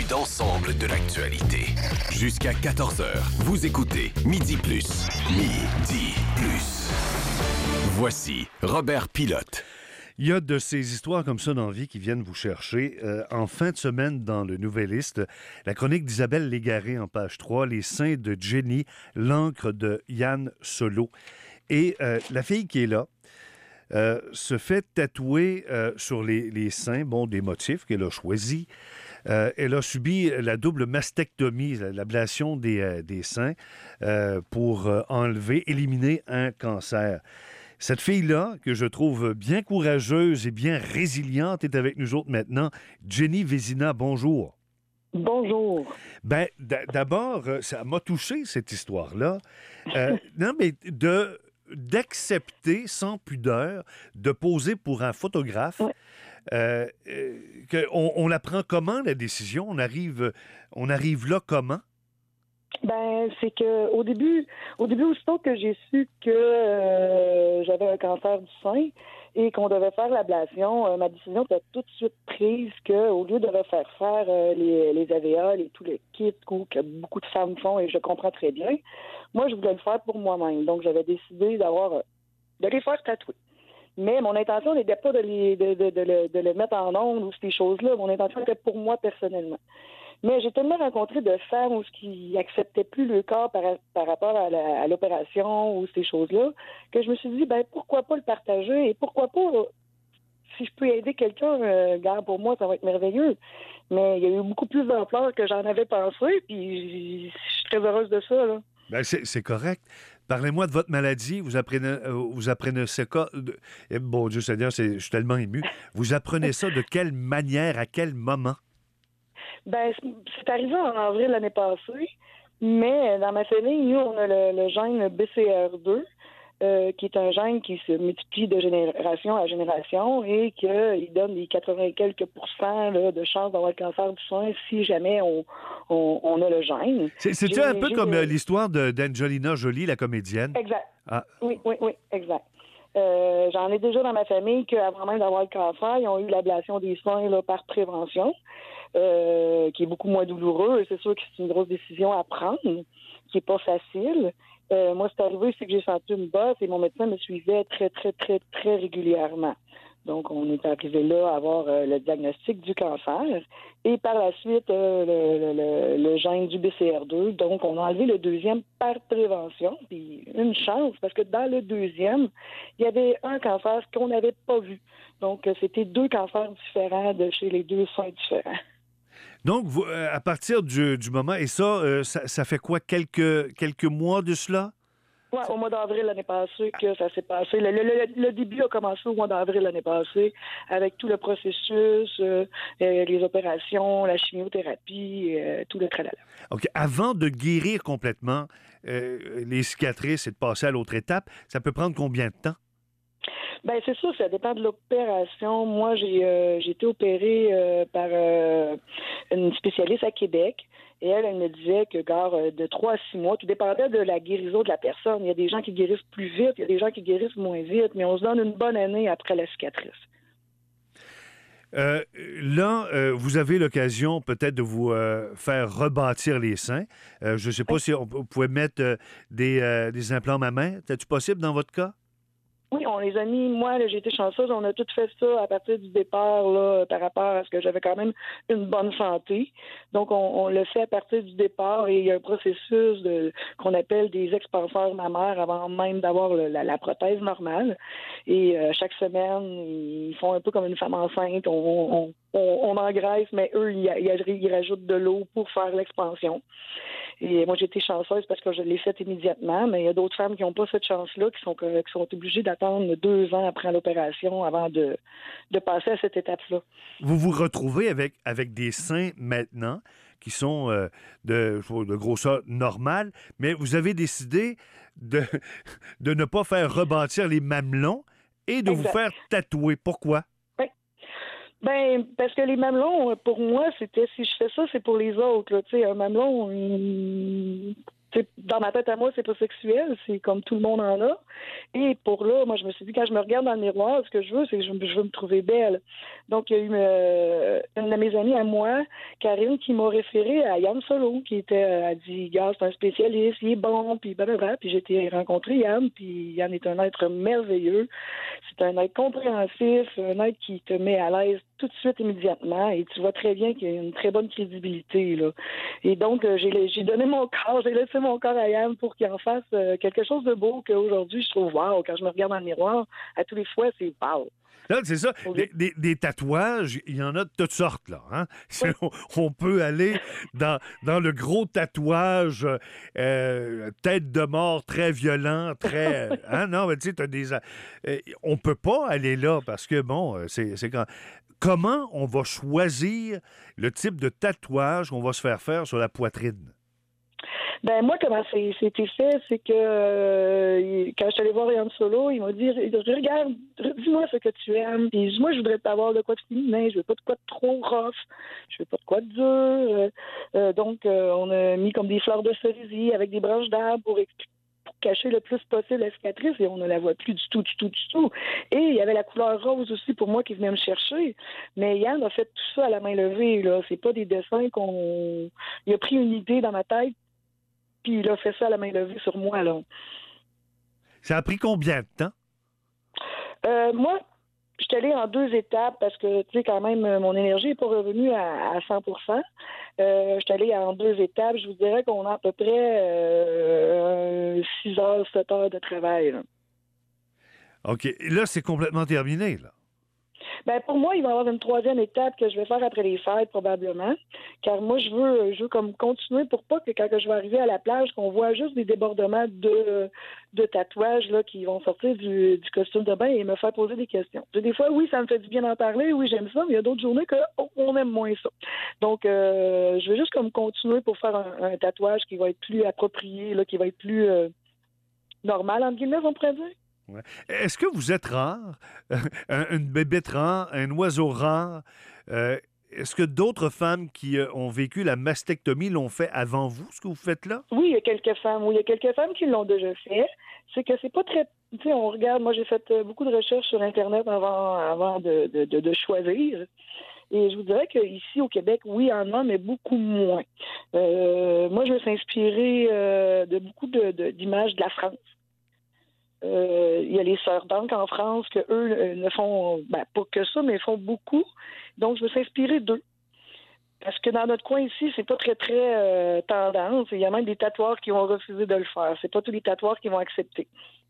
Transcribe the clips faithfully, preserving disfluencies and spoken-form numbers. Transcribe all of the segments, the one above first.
vue d'ensemble de l'actualité. Jusqu'à quatorze heures, vous écoutez Midi Plus. Midi Plus. Voici Robert Pilote. Il y a de ces histoires comme ça dans la vie qui viennent vous chercher. Euh, en fin de semaine, dans le Nouvelliste, la chronique d'Isabelle Légaré en page trois, Les seins de Jenny, l'encre de Yann Solo. Et euh, la fille qui est là euh, se fait tatouer euh, sur les, les seins, bon, des motifs qu'elle a choisis. Euh, elle a subi la double mastectomie, l'ablation des, euh, des seins, euh, pour euh, enlever, éliminer un cancer. Cette fille-là, que je trouve bien courageuse et bien résiliente, est avec nous autres maintenant. Jenny Vézina, bonjour. Bonjour. Ben, d'abord, ça m'a touché, cette histoire-là. Euh, non, mais de d'accepter sans pudeur de poser pour un photographe. Ouais. Euh, euh, que on, on la prend comment, la décision? On arrive, on arrive là comment? Ben, c'est que au début, au début, aussitôt que j'ai su que euh, j'avais un cancer du sein et qu'on devait faire l'ablation, euh, ma décision était tout de suite prise que, au lieu de refaire faire euh, les, les alvéoles et tous les kits que beaucoup de femmes font, et je comprends très bien, moi, je voulais le faire pour moi-même. Donc, j'avais décidé d'avoir euh, de les faire tatouer. Mais mon intention n'était pas de, les, de, de, de, le, de le mettre en ondes ou ces choses-là. Mon intention était pour moi personnellement. Mais j'ai tellement rencontré de femmes qui n'acceptaient plus le corps par, par rapport à, la, à l'opération ou ces choses-là, que je me suis dit, ben pourquoi pas le partager et pourquoi pas, si je peux aider quelqu'un, euh, garde pour moi, ça va être merveilleux. Mais il y a eu beaucoup plus d'ampleur que j'en avais pensé, puis je suis très heureuse de ça, là. Ben c'est, c'est correct. Parlez-moi de votre maladie. Vous apprenez, euh, vous apprenez ce cas. De, eh, bon Dieu Seigneur, c'est, je suis tellement ému. Vous apprenez ça de quelle manière, à quel moment? Ben, c'est arrivé en avril l'année passée, mais dans ma famille, nous, on a le, le gène B C R deux, euh, qui est un gène qui se multiplie de génération à génération et qu'il donne les quatre-vingts et quelques pourcents là, de chances d'avoir le cancer du sein si jamais on, on, on a le gène. C'est, c'est-tu j'ai, un peu j'ai, comme euh, l'histoire de, d'Angelina Jolie, la comédienne? Exact. Ah. Oui, oui, oui, exact. Euh, j'en ai déjà dans ma famille qu'avant même d'avoir le cancer, ils ont eu l'ablation des seins là, par prévention, euh, qui est beaucoup moins douloureux. C'est sûr que c'est une grosse décision à prendre, qui est pas facile. Euh, moi, c'est arrivé, c'est que j'ai senti une bosse et mon médecin me suivait très, très, très, très régulièrement. Donc, on est arrivé là à avoir euh, le diagnostic du cancer et par la suite, euh, le, le, le gène du B C R deux. Donc, on a enlevé le deuxième par prévention. Puis, une chance, parce que dans le deuxième, il y avait un cancer qu'on n'avait pas vu. Donc, euh, c'était deux cancers différents de chez les deux seins différents. Donc, vous, euh, à partir du, du moment, et ça, euh, ça, ça fait quoi, quelques, quelques mois de cela? Oui, au mois d'avril l'année passée que ça s'est passé. Le, le, le, le début a commencé au mois d'avril l'année passée avec tout le processus, euh, les opérations, la chimiothérapie, euh, tout le tralala. OK. Avant de guérir complètement euh, les cicatrices et de passer à l'autre étape, ça peut prendre combien de temps? Ben c'est sûr, ça dépend de l'opération. Moi, j'ai euh, j'ai été opérée euh, par euh, une spécialiste à Québec. Et elle, elle me disait que, gare, de trois à six mois, tout dépendait de la guérison de la personne. Il y a des gens qui guérissent plus vite, il y a des gens qui guérissent moins vite, mais on se donne une bonne année après la cicatrice. Euh, là, euh, vous avez l'occasion peut-être de vous euh, faire rebâtir les seins. Euh, je ne sais pas oui. si on, on pouvait mettre euh, des, euh, des implants à main. C'est-tu possible dans votre cas? Oui, on les a mis. Moi, là, j'ai été chanceuse. On a tout fait ça à partir du départ, là, par rapport à ce que j'avais quand même une bonne santé. Donc, on, on le fait à partir du départ et il y a un processus de, qu'on appelle des expanseurs mammaires avant même d'avoir le, la, la prothèse normale. Et euh, chaque semaine, ils font un peu comme une femme enceinte. On, on, on, on engraisse, mais eux, ils, ils, ils rajoutent de l'eau pour faire l'expansion. Et moi, j'ai été chanceuse parce que je l'ai faite immédiatement, mais il y a d'autres femmes qui n'ont pas cette chance-là, qui sont, qui sont obligées d'attendre deux ans après l'opération avant de, de passer à cette étape-là. Vous vous retrouvez avec, avec des seins maintenant qui sont euh, de, de grosseur normale, mais vous avez décidé de, de ne pas faire rebâtir les mamelons et de exact. Vous faire tatouer. Pourquoi? Ben, parce que les mamelons, pour moi, c'était, si je fais ça, c'est pour les autres, là. Tu sais, un mamelon, il... c'est, dans ma tête à moi, c'est pas sexuel, c'est comme tout le monde en a. Et pour là, moi, je me suis dit, quand je me regarde dans le miroir, ce que je veux, c'est que je, je veux me trouver belle. Donc, il y a eu euh, une de mes amies à moi, Karine, qui m'a référé à Yann Solo, qui était, euh, a dit, gars, c'est un spécialiste, il est bon, puis blablabla. Puis j'ai été rencontrer Yann, puis Yann est un être merveilleux. C'est un être compréhensif, un être qui te met à l'aise tout de suite, immédiatement, et tu vois très bien qu'il y a une très bonne crédibilité, là. Et donc, euh, j'ai, j'ai donné mon corps, j'ai laissé mon corps à Yann pour qu'il en fasse euh, quelque chose de beau qu'aujourd'hui, je trouve wow. Quand je me regarde dans le miroir, à tous les fois, c'est wow. Là, c'est ça. Des, des, des tatouages, il y en a de toutes sortes, là. Hein? Oui. On, on peut aller dans, dans le gros tatouage, euh, tête de mort, très violent, très... Hein? Non, mais tu sais, t'as des... Euh, on peut pas aller là parce que, bon, c'est, c'est quand... Comment on va choisir le type de tatouage qu'on va se faire faire sur la poitrine? Ben moi, comment c'est, c'était fait, c'est que euh, quand je suis allée voir Yann Solo, il m'a dit, regarde, dis-moi ce que tu aimes. Puis moi, je voudrais pas avoir de quoi de féminin, je veux pas de quoi de trop rough, je veux pas de quoi de dur. Euh, euh, donc, euh, on a mis comme des fleurs de cerisier avec des branches d'arbres pour expliquer. Pour cacher le plus possible la cicatrice et on ne la voit plus du tout, du tout, du tout. Et il y avait la couleur rose aussi pour moi qui venait me chercher. Mais Yann a fait tout ça à la main levée, là. C'est pas des dessins qu'on... Il a pris une idée dans ma tête puis il a fait ça à la main levée sur moi, là. Ça a pris combien de temps? Euh, moi, je suis allée en deux étapes parce que, tu sais, quand même, mon énergie n'est pas revenue à, à cent pour cent. Euh, je suis allée en deux étapes. Je vous dirais qu'on a à peu près euh, six heures, sept heures de travail, là. OK. Là, c'est complètement terminé, là. Ben pour moi, il va y avoir une troisième étape que je vais faire après les fêtes, probablement. Car moi, je veux, je veux comme continuer pour pas que quand que je vais arriver à la plage, qu'on voit juste des débordements de, de tatouages là, qui vont sortir du, du costume de bain et me faire poser des questions. Des fois, oui, ça me fait du bien d'en parler, oui, j'aime ça, mais il y a d'autres journées qu'on aime moins ça. Donc, euh, je vais juste comme continuer pour faire un, un tatouage qui va être plus approprié, là, qui va être plus euh, normal, entre guillemets, on pourrait dire. Ouais. Est-ce que vous êtes rare? Une bébête rare, un oiseau rare? Euh, est-ce que d'autres femmes qui euh, ont vécu la mastectomie l'ont fait avant vous, ce que vous faites là? Oui, il y a quelques femmes. Oui, il y a quelques femmes qui l'ont déjà fait. C'est que c'est pas très... Tu sais, on regarde... Moi, j'ai fait beaucoup de recherches sur Internet avant, avant de, de, de, de choisir. Et je vous dirais qu'ici, au Québec, oui, il y en a, mais beaucoup moins. Euh, moi, je me suis inspirée euh, de beaucoup de, de, d'images de la France. Euh, il y a les sœurs d'Ancre en France que eux ne font ben, pas que ça, mais font beaucoup. Donc, je me suis inspirée d'eux. Parce que dans notre coin ici, c'est pas très, très euh, tendance. Il y a même des tatoueurs qui vont refuser de le faire. C'est pas tous les tatoueurs qui vont accepter.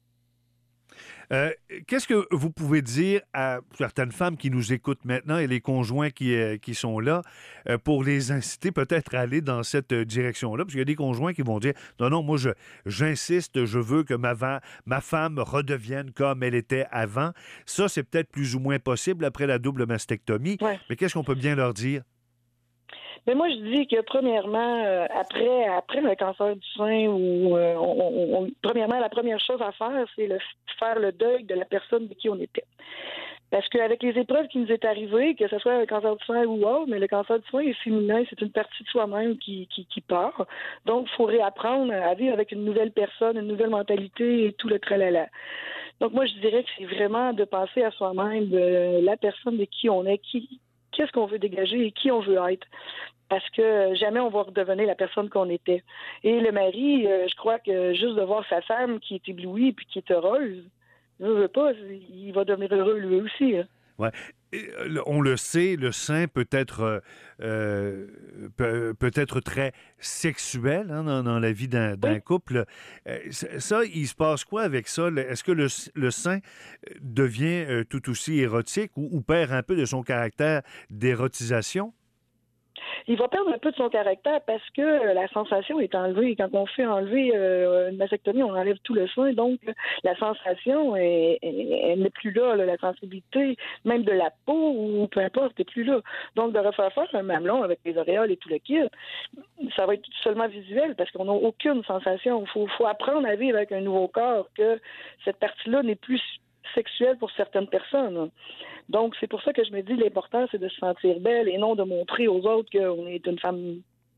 Euh, qu'est-ce que vous pouvez dire à certaines femmes qui nous écoutent maintenant et les conjoints qui, euh, qui sont là euh, pour les inciter peut-être à aller dans cette direction-là? Parce qu'il y a des conjoints qui vont dire « Non, non, moi, je, j'insiste, je veux que ma, ma femme redevienne comme elle était avant. » Ça, c'est peut-être plus ou moins possible après la double mastectomie. Ouais. Mais qu'est-ce qu'on peut bien leur dire? Mais moi, je dis que premièrement, euh, après, après le cancer du sein, ou euh, on, on, premièrement, la première chose à faire, c'est le, faire le deuil de la personne de qui on était. Parce qu'avec les épreuves qui nous est arrivées, que ce soit le cancer du sein ou autre, mais le cancer du sein est féminin, c'est une partie de soi-même qui, qui, qui part. Donc, il faut réapprendre à vivre avec une nouvelle personne, une nouvelle mentalité et tout le tralala. Donc, moi, je dirais que c'est vraiment de penser à soi-même, de la personne de qui on est, qui qu'est-ce qu'on veut dégager et qui on veut être. Parce que jamais on va redevenir la personne qu'on était. Et le mari, euh, je crois que juste de voir sa femme qui est éblouie puis qui est heureuse, je veux pas, il va devenir heureux lui aussi. Hein. Ouais. On le sait, le sein peut être euh, peut, peut être très sexuel hein, dans, dans la vie d'un, d'un oui. couple. Ça, il se passe quoi avec ça? Est-ce que le, le sein devient euh, tout aussi érotique ou, ou perd un peu de son caractère d'érotisation? Il va perdre un peu de son caractère parce que la sensation est enlevée. Quand on fait enlever euh, une mastectomie, on enlève tout le sein. Donc, la sensation, est, est, elle n'est plus là. là. La sensibilité, même de la peau ou peu importe, n'est plus là. Donc, de refaire faire un mamelon avec les auréoles et tout le kit, ça va être seulement visuel parce qu'on n'a aucune sensation. Il faut, faut apprendre à vivre avec un nouveau corps, que cette partie-là n'est plus sexuelle pour certaines personnes. Donc, c'est pour ça que je me dis l'important, c'est de se sentir belle et non de montrer aux autres qu'on est une femme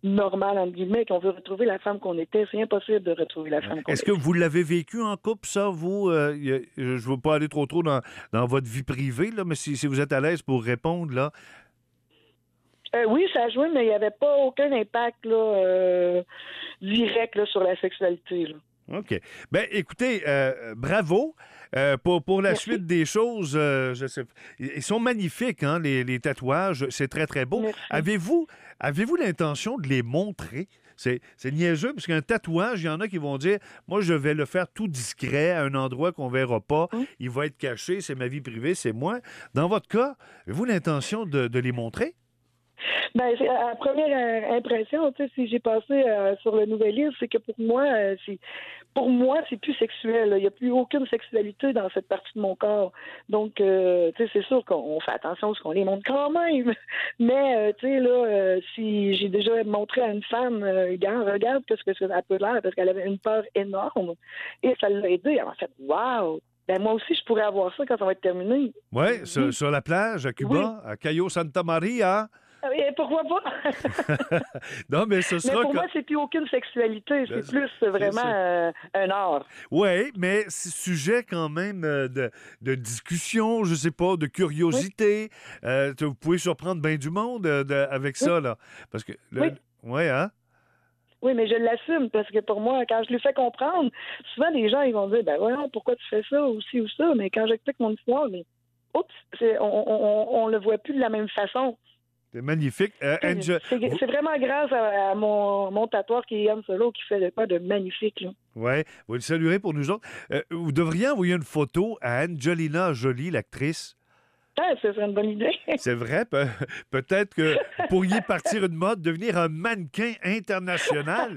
normal, entre guillemets, qu'on veut retrouver la femme qu'on était. C'est impossible de retrouver la femme qu'on Est-ce était. que vous l'avez vécu en couple, ça, vous? Euh, y a- je ne veux pas aller trop trop dans, dans votre vie privée, là, mais si, si vous êtes à l'aise pour répondre, là. Euh, oui, ça a joué, mais il n'y avait pas aucun impact là, euh, direct là, sur la sexualité. Là. OK. Ben, écoutez, euh, bravo. Euh, pour, pour la Merci. suite des choses, euh, je sais, ils sont magnifiques, hein, les, les tatouages. C'est très, très beau. Merci. Avez-vous, avez-vous l'intention de les montrer? C'est, c'est niaiseux, parce qu'un tatouage, il y en a qui vont dire, moi, je vais le faire tout discret, à un endroit qu'on ne verra pas. Hum. Il va être caché, c'est ma vie privée, c'est moi. Dans votre cas, avez-vous l'intention de, de les montrer? Ben, c'est- à première euh, impression, tu sais, si j'ai passé euh, sur le nouvel livre, c'est que pour moi, euh, c'est pour moi, c'est plus sexuel. là. Il n'y a plus aucune sexualité dans cette partie de mon corps. Donc, euh, tu sais, c'est sûr qu'on fait attention à ce qu'on les montre quand même. Mais, euh, tu sais, là, euh, si j'ai déjà montré à une femme, euh, regarde, regarde qu'est-ce que ça peut l'air, parce qu'elle avait une peur énorme. Et ça l'a aidé. Elle m'a fait, waouh! Ben, moi aussi, je pourrais avoir ça quand ça va être terminé. Oui, sur, sur la plage, à Cuba, à Cayo Santa Maria. Et pourquoi pas? Non, mais ce Mais sera... pour que- moi, c'est plus aucune sexualité. Ben, C'est plus euh, vraiment c'est- euh, un art. Oui, mais c'est sujet quand même euh, de, de discussion, je sais pas, de curiosité. Euh, tu- vous pouvez surprendre bien du monde euh, de- avec ça, là. Parce que... le- Oui. Ouais, hein? Oui, mais je l'assume parce que pour moi, quand je lui fais comprendre, souvent les gens ils vont dire ben voilà, pourquoi tu fais ça ou ci ou ça, mais quand j'explique mon histoire, mais oups, c'est, on, on, on le voit plus de la même façon. C'est magnifique. Euh, Angel- C'est, vous- c'est vraiment grâce à, à mon, mon tatoueur qui est Yann Solo qui fait de quoi de magnifique. Là. Ouais, vous le saluerez pour nous autres. Euh, vous devriez envoyer une photo à Angelina Jolie, l'actrice. Ah, ce serait une bonne idée. C'est vrai, pe- peut-être que vous pourriez partir une mode, devenir un mannequin international.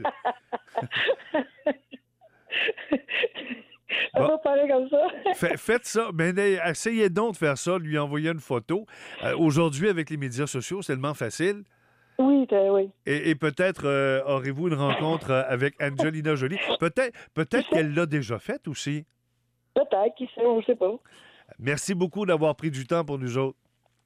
On Bon. va parler comme ça. Fa- faites ça. Mais euh, essayez donc de faire ça, de lui envoyer une photo. Euh, aujourd'hui, avec les médias sociaux, c'est tellement facile. Oui, t'as- oui. Et, et peut-être euh, aurez-vous une rencontre euh, avec Angelina Jolie. Peut-être, peut-être qu'elle l'a déjà faite aussi. Peut-être, qui sait, on ne sait pas. Merci beaucoup d'avoir pris du temps pour nous autres.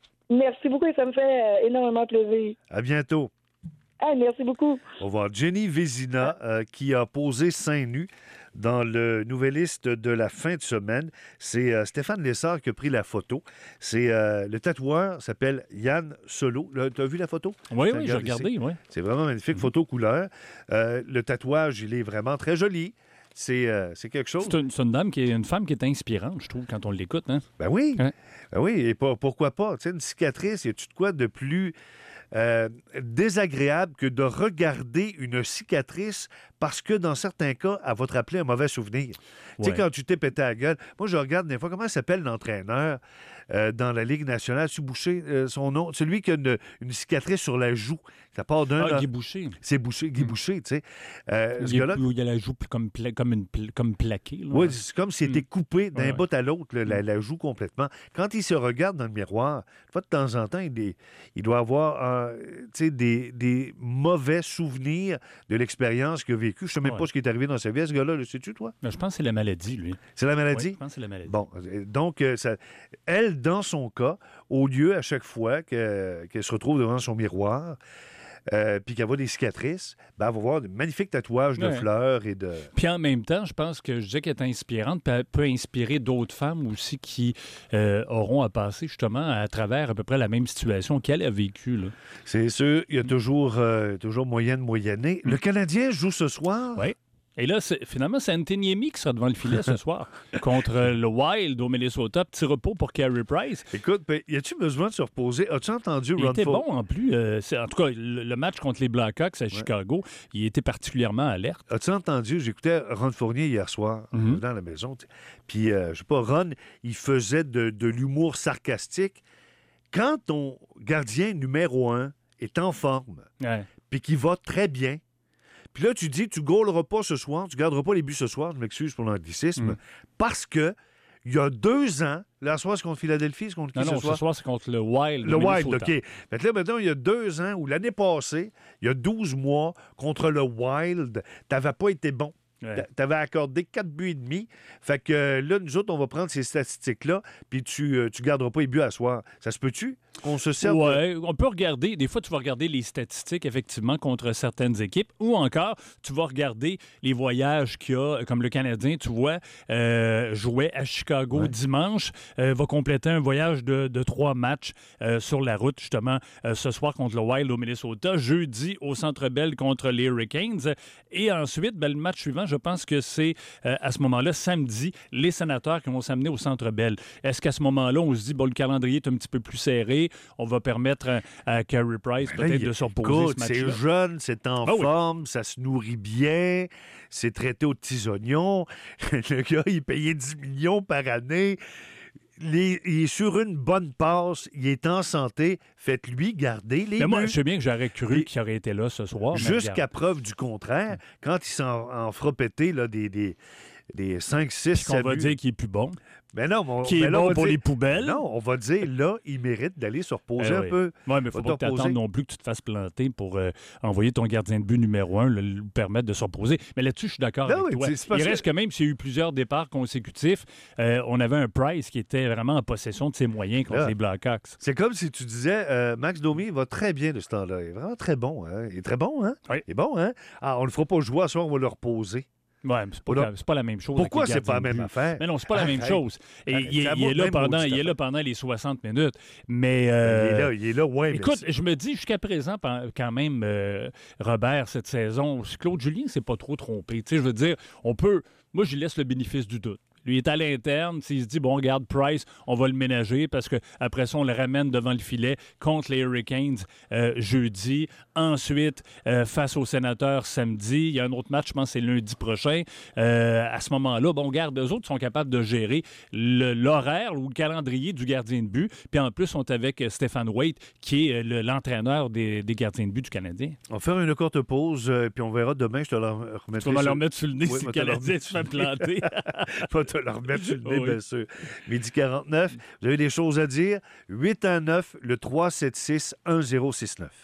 Merci beaucoup et ça me fait euh, énormément plaisir. À bientôt. Ah, merci beaucoup. On va voir Jenny Vézina euh, qui a posé seins nus dans le Nouvelliste de la fin de semaine. C'est euh, Stéphane Lessard qui a pris la photo. C'est euh, le tatoueur s'appelle Yann Solo. Tu as vu la photo? Oui, Tu oui, j'ai regardes ici? regardé, oui. C'est vraiment magnifique, photo couleur. Euh, le tatouage, il est vraiment très joli. C'est euh, c'est quelque chose. C'est une, c'est une dame qui est une femme qui est inspirante, je trouve, quand on l'écoute. Hein? Ben oui. Hein? Ben oui, et pour- pourquoi pas? Tu sais, une cicatrice, y a-tu de quoi de plus euh, désagréable que de regarder une cicatrice parce que dans certains cas, elle va te rappeler un mauvais souvenir. Tu sais, Ouais. quand tu t'es pété à la gueule, moi je regarde des fois, comment s'appelle l'entraîneur euh, dans la Ligue nationale, tu Boucher, euh, son nom, celui qui a une, une cicatrice sur la joue. Ça part d'un... Ah, là- Guy Boucher. C'est Boucher, Guy Boucher, tu sais. Euh, ce Il y, gars-là, a, il y a la joue pl- comme, pla- comme, une, pl- comme plaquée. Là. oui, c'est comme s'il était Mm. coupé d'un Ouais. bout à l'autre, là, la, la joue complètement. Quand il se regarde dans le miroir, une fois de temps en temps, il, est- il doit avoir euh, tu sais, des, des mauvais souvenirs de l'expérience qu'il a vécue. Je ne sais même Ouais. pas ce qui est arrivé dans sa vie. Ce gars-là, le sais-tu, toi? Mais je pense que c'est la maladie, lui. C'est la Oui, maladie? je pense que c'est la maladie. Bon, euh, donc, euh, ça- elle, dans son cas, au lieu, à chaque fois que- qu'elle se retrouve devant son miroir, euh, puis qu'elle voit des cicatrices, ben, elle va voir de magnifiques tatouages de Ouais. fleurs et de... Puis en même temps, je pense que je disais qu'elle est inspirante, puis elle peut inspirer d'autres femmes aussi qui euh, auront à passer justement à travers à peu près la même situation qu'elle a vécue. Là. C'est sûr, il y a toujours, euh, toujours moyen de moyenner. Le Canadien joue ce soir. Oui. Et là, c'est- finalement, c'est Antiniemi qui sera devant le filet ce soir contre le Wild au Minnesota. Petit repos pour Carey Price. Écoute, ben, y a-tu besoin de se reposer? As-tu entendu Il Ron était Fo- bon en plus. Euh, c'est- en tout cas, le, le match contre les Blackhawks à Chicago, il était particulièrement alerte. As-tu entendu? J'écoutais Ron Fournier hier soir, Mhm. dans la maison. tu sais. Puis, euh, je sais pas, Ron, il faisait de, de l'humour sarcastique. Quand ton gardien numéro un est en forme, Ouais. puis qu'il va très bien, puis là, tu dis, tu gauleras pas ce soir, tu garderas pas les buts ce soir, je m'excuse pour l'anglicisme, Mm. parce que il y a deux ans, la soir, c'est contre Philadelphie, c'est contre qui Non, ce non, soir? ce soir, c'est contre le Wild. Le au Wild, Minnesota. OK. Fait que là, maintenant, il y a deux ans, ou l'année passée, il y a douze mois, contre le Wild, t'avais pas été bon. Ouais. T'avais accordé quatre buts et demi. Fait que euh, là, nous autres, on va prendre ces statistiques-là, puis tu, euh, tu garderas pas les buts à soir. Ça se peut-tu? qu'on se serve... Ouais, on peut regarder, des fois tu vas regarder les statistiques effectivement contre certaines équipes ou encore tu vas regarder les voyages qu'il y a, comme le Canadien, tu vois, euh, jouait à Chicago ouais. dimanche, euh, va compléter un voyage de, de trois matchs euh, sur la route justement euh, ce soir contre le Wild au Minnesota, jeudi au Centre Bell contre les Hurricanes et ensuite, ben, le match suivant, je pense que c'est euh, à ce moment-là, samedi, les Sénateurs qui vont s'amener au Centre Bell. Est-ce qu'à ce moment-là, on se dit, bon, le calendrier est un petit peu plus serré, on va permettre à, à Carey Price ben peut-être là, de se reposer écoute, ce match-là? c'est jeune, c'est en ah, forme, oui. ça se nourrit bien, c'est traité aux petits oignons. Le gars, il est payé dix millions par année. Les, il est sur une bonne passe, il est en santé, faites-lui garder les mais buts. moi, je sais bien que j'aurais cru et... qu'il aurait été là ce soir. Jusqu'à preuve du contraire, quand il s'en en fera péter là, des, des, des cinq, six, sept buts... qu'on va dire qu'il est plus bon. Mais non, mais on, qui est mais là, bon on pour dire, les poubelles. Non, on va dire, là, il mérite d'aller se reposer eh un oui. peu. Oui, mais il ne faut pas que tu attendes non plus que tu te fasses planter pour euh, envoyer ton gardien de but numéro un, le, lui permettre de se reposer. Mais là-dessus, je suis d'accord non, avec oui, toi. Il reste que même s'il y a eu plusieurs départs consécutifs, euh, on avait un Price qui était vraiment en possession de ses moyens contre là, les Blackhawks. C'est comme si tu disais, euh, Max Domi va très bien de ce temps-là. Il est vraiment très bon. Hein? Il est très bon, hein? Oui. Il est bon, hein? Ah, on ne le fera pas jouer à soir, on va le reposer. Oui, mais c'est pas, la, c'est pas la même chose. Pourquoi c'est pas la même affaire? Mais non, c'est pas Arrête. la même chose. Et Arrête. il, il, est là pendant, il est là pendant les soixante minutes. Mais. Euh, il est là, il est là, ouais. Écoute, je me dis jusqu'à présent, quand même, euh, Robert, cette saison, Claude Julien s'est pas trop trompé. Tu sais, je veux dire, on peut. Moi, je lui laisse le bénéfice du doute. Lui est à l'interne. S'il se dit, bon, regarde, Price, on va le ménager parce qu'après ça, on le ramène devant le filet contre les Hurricanes euh, jeudi. Ensuite, euh, face aux Sénateurs samedi. Il y a un autre match, je pense, c'est lundi prochain. Euh, à ce moment-là, bon, regarde, eux autres sont capables de gérer le, l'horaire ou le calendrier du gardien de but. Puis en plus, ils sont avec Stéphane Waite, qui est le, l'entraîneur des, des gardiens de but du Canadien. On va faire une courte pause, euh, puis on verra demain. Je te la remettrai. Tu vas me sur... le remettre sur le nez oui, si le Canadien se fait planter. te le remettre sur le nez, oui. bien sûr. Midi quarante-neuf, vous avez des choses à dire? huit un neuf, le trois sept six, un zéro six neuf.